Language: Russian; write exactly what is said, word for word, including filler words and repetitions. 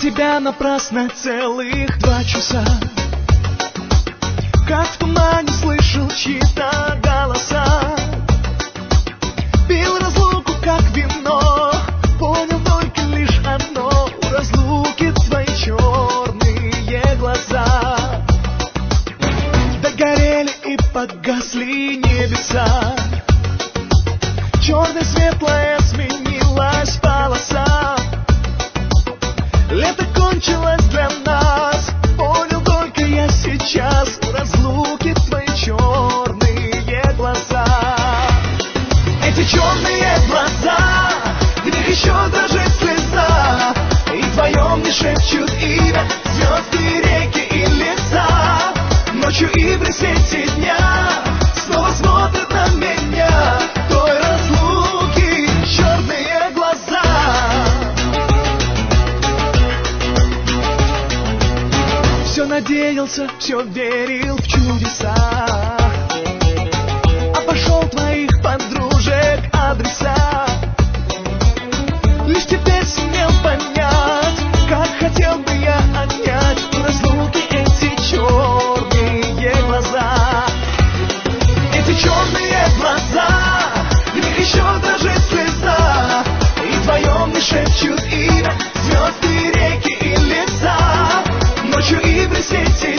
тебя напрасно целых два часа. Как в тумане слышал чьи-то голоса. Пил разлуку, как вино, понял только лишь одно: у разлуки твои черные глаза. Догорели и погасли небеса, черное светлое сменилась полоса. Лето кончилось для нас, понял только я сейчас: у разлуки твои черные глаза. Эти черные глаза, в них еще дрожит слеза, и вдвоем не шепчут имя звезды, реки и леса. Ночью и при свете дня снова смотрят на меня той разлуки черные глаза. Все надеялся, все верил в чудеса, обошел твоих подружек адреса. Лишь теперь сумел понять, как хотел бы я отнять у разлуки эти черные глаза. Эти черные глаза, в них еще дрожит слеза, и вдвоем не шепчут имя звезды, реки и леса. Ночью и при свете